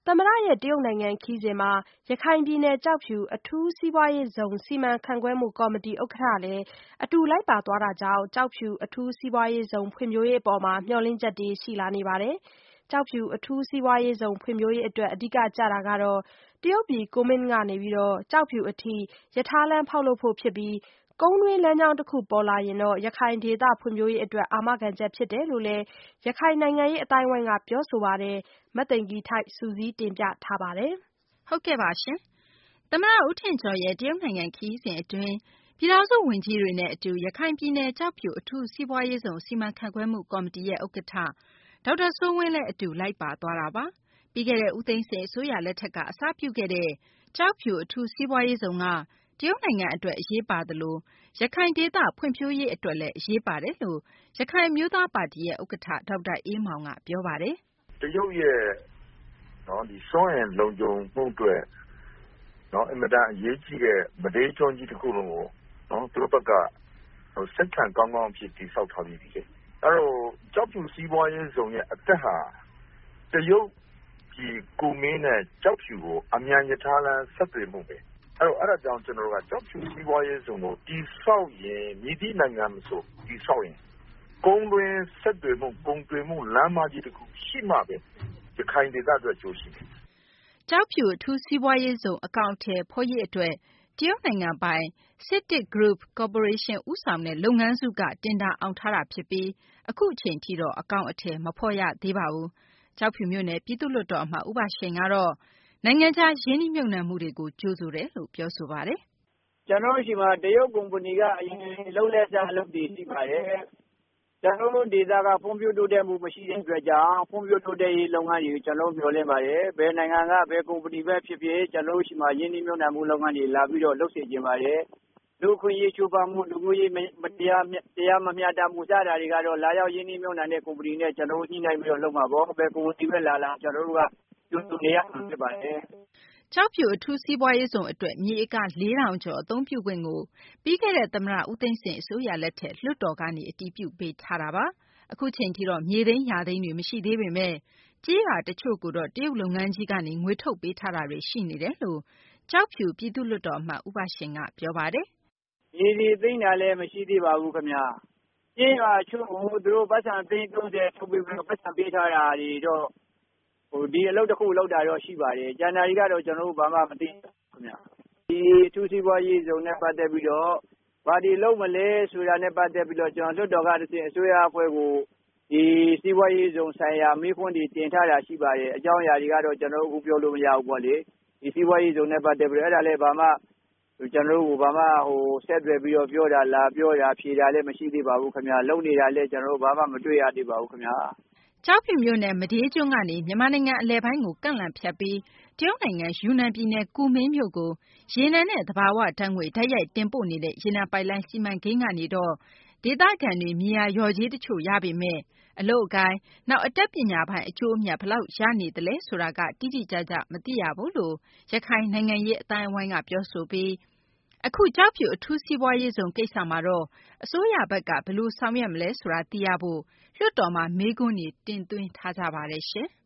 သမ္မတရဲ့တရုတ်နိုင်ငံခရီးစဉ်မှာရခိုင်ပြည်နယ်ကျောက်ဖြူအထူးစီးပွားရေးဇုံစီမံခန့်ခွဲမှုကော်မတီဥက္ကဋ္ဌလည်းအတူလိုက်ပါသွားတာကြောင့်ကျောက်ဖြူအထူးစီးပွားရေးဇုံဖွံ့ဖြိုးရေးအပေါ်မျှော်လင့်ချက်တွေရှိလာနေပါတယ်။ကျောက်ဖြူအထူးစီးပွားရေးဇုံဖွံ့ဖြိုးရေးအတွက်အဓိကကျတာကတော့တရုတ်ပြည်ကူမင်းကနေကျောက်ဖြူအထိရထားလမ်းဖောက်လုပ်ဖို့ဖြစ်ပြီး ကုန်းတွင်းလမ်းကြောင်းတခုပေါ်လာရင်ရခိုင်ဒေသဖွံ့ဖြိုးရေးအတွက်အာမခံချက်ဖြစ်တယ်လို့လည်းရခိုင်နိုင်ငံရေးအသိုင်းအဝိုင်းကပြောဆိုပါတယ်။မသိင်္ဂ ီထိုက် စုစည်းတင်ပြထားပါတယ်။ ဟုတ်ကဲ့ပါရှင်။သမ္မတဦးထင်ကျော်ရဲ့တရုတ်နိုင်ငံခရီးစဉ်အတွင်းပြည်ထောင်စုဝန်ကြီးတွေနဲ့အတူရခိုင်ပြည်နယ်ကျောက်ဖြူအထူးစီးပွားရေးဇုံစီမံခန့်ခွဲမှုကော်မတီရဲ့ဥက္ကဋ္ဌဒေါက်တာစိုးဝင်းလည်းအတူလိုက်ပါသွားတာပါ။ပြီးခဲ့တဲ့ဦးသိန်းစိန်အစိုးရလက်ထက်ကအစပြုခဲ့တဲ့ကျောက်ဖြူအထူးစီးပွားရေးဇုံကတရုတ်နိုင်ငံအတွက်အရေးပါသလိုရခိုင်ဒေသဖွံ့ဖြိုးရေးအတွက်လည်းအရေးပါတယ်လို့ရခိုင်အမျိုးသားပါတီရဲ့ဥက္ကဋ္ဌဒေါက်တာအေးမောင်ကပြောပါတယ်။တရုတ်ရဲ့ဒီစွမ်းအင်လုံခြုံမှုအတွက်အင်မတန်အရေးကြီးတဲ့မဒေးကျွန်းကြီးတစ်ခုလုံးကိုသူတို့ဘက်ကစက်ခံကောင်းကောင်းဖြစ်တည်ဆောက်ထားပြီးပြီလေ။အဲ့တော့ကျောက်ဖြူစီးပွားရေးဇုံရဲ့အသက်ဟာတရုတ်ပြည်ကူမင်းနဲ့ကျောက်ဖြူကိုအမြန်ရထားလမ်းဆက်သွယ်မှုပဲ။အဲ့ဒါကြောင့်ကျွန်တော်တို့ကကျောက်ဖြူစီးပွားရေးဇုံကိုတည်ဆောက်ရင်မြစ်တီနိုင်ငံမဆိုတည်ဆောက်ရင်ကုန်းတွင်းဆက်သွယ်မှုကုန်သွယ်မှုလမ်းမကြီးတစ်ခုရှိမှပဲရခိုင်ဒေသအတွက်ကြိုးရှိတယ်။ကျောက်ဖြူအထူးစီးပွားရေးဇုံအကောင့်ထဲဖော်ရေးအတွက်တရုတ်နိုင်ငံပိုင် CITIC Group Corporation ဦးဆောင်တဲ့လုပ်ငန်းစုကတင်ဒါအောင်ထားတာဖြစ်ပြီးအခုအချိန်ထိတော့အကောင့်အထည်မဖော်ရသေးပါဘူး။ကျောက်ဖြူမြို့နယ်ပြည်သူ့လွှတ်တော်အမတ်ဦးဘရှိန်ကတော့နိုင်ငံခြားရင်းနှီးမြှုပ်နှံမှုတွေကိုကြိုးဆိုတယ်လို့ပြောဆိုပါတယ်။ကျွန်တော်တို့ရှိမှာတရုတ်ကုမ္ပဏီကအရင်လုံးလဲစားလုပ်တည်ရှိပါတယ်။ကျွန်တော်တို့ဒေသကဖွံ့ဖြိုးတိုးတက်မှုမရှိတဲ့အတွက်ကြောင့်ဖွံ့ဖြိုးတိုးတက်ရေးလုပ်ငန်းတွေကျွန်တော်တို့မျှော်လင့်ပါတယ်။ဘယ်နိုင်ငံကဘယ်ကုမ္ပဏီပဲဖြစ်ဖြစ်ကျွန်တော်တို့ရှိမှာရင်းနှီးမြှုပ်နှံမှုလုပ်ငန်းတွေလာပြီးတော့လုပ်စေချင်ပါတယ်။လူခွင့်ရေးချိုးဖောက်မှုလူမျိုးရေးတရားမမျှတမှုစတာတွေကတော့လာရောက်ရင်းနှီးမြှုပ်နှံတဲ့ကုမ္ပဏီနဲ့ကျွန်တော်တို့ညှိနှိုင်းပြီးတော့လုပ်မှာပေါ့။ဘယ်ကုမ္ပဏီပဲလာကျွန်တော်တို့ကကျိုးနေရမှာဖြစ်ပါတယ်။ကျောက်ဖြူအထူးစီးပွားရေးဇုံအတွက်မြေဧက4000ကျော်အသုံးပြုခွင့်ကိုပြီးခဲ့တဲ့သမ္မတဦးသိန်းစိန်အစိုးရလက်ထက်လွှတ်တော်ကနေအတည်ပြုပေးထားတာပါ။အခုချိန်ထိတော့မြေသိမ်းယာသိမ်းတွေမရှိသေးပေမဲ့ကြေးရွာတချို့ကိုတော့တရုတ်လုပ်ငန်းကြီးကနေငွေထုတ်ပေးထားတာတွေရှိနေတယ်လို့ကျောက်ဖြူပြည်သူ့လွှတ်တော်အမတ်ဦးဘရှိန်ကပြောပါတယ်။မြေတွေသိမ်းတာလည်းမရှိသေးပါဘူးခင်ဗျာ။ကြေးရွာချို့ကိုသူတို့ပတ်စံသိန်း30ထုတ်ပေးပြီးပတ်စံပေးထားတာတွေတော့ဒီအလုပ်တစ်ခုလောက်တာတော့ရှိပါတယ်။ကျန်တာတွေကတော့ကျွန်တော်တို့ဘာမှမသိဘူးခင်ဗျ။ဒီအထူးစီးပွားရေးဇုံနဲ့ပတ်သက်ပြီးတော့ဘာဒီလုံးမလဲဆိုတာနဲ့ပတ်သက်ပြီးတော့ကျွန်တော်လွှတ်တော်ကတစ်ဆင့်အစိုးရအဖွဲ့ကိုဒီစီးပွားရေးဇုံဆိုင်ရာမိခွန်းတွေတင်ထားတာရှိပါတယ်။အကြောင်းအရာတွေကတော့ကျွန်တော်တို့အခုပြောလို့မရဘူးပေါ့လေ။ဒီစီးပွားရေးဇုံနဲ့ပတ်သက်ပြီးတော့အဲ့ဒါလည်းဘာမှကျွန်တော်တို့ဘာမှဆက်သွယ်ပြီးတော့ပြောတာလားပြောတာဖြေတာလည်းမရှိသေးပါဘူးခင်ဗျာ။လုံနေတာလည်းကျွန်တော်တို့ဘာမှမတွေ့ရသေးပါဘူးခင်ဗျာ။ကျောက်ဖြူမြို့နယ်မဒေးကျွန်းကနေမြန်မာနိုင်ငံအလယ်ပိုင်းကိုကန့်လန့်ဖြတ်ပြီးတရုတ်နိုင်ငံယူနန်ပြည်နယ်ကူမင်းမြို့ကိုရေနံနဲ့သဘာဝဓာတ်ငွေတိုက်ရိုက်တင်ပို့နေတဲ့ရေနံပိုက်လိုင်းစီမံကိန်းကနေတော့ဒေသခံတွေမြေယာလျော်ကြေးတချို့ရပေမဲ့အလုပ်အကိုင်းနောက်အတတ်ပညာပိုင်းအကျိုးအမြတ်ဘယ်လောက်ရနေသလဲဆိုတာကတိတိကျကျမသိရဘူးလို့ရခိုင်နိုင်ငံရေးအတိုင်းအဝိုင်းကပြောဆိုပြီးအခုကျောက်ဖြူအထူးစီးပွားရေးဇုံကိစ္စမှာတော့အစိုးရဘက်ကဘယ်လိုဆောင်ရွက်မလဲဆိုတာသိရဖို့လွှတ်တော်မှာမေးခွန်းတွေတင်သွင်းထားကြပါတယ်ရှင်။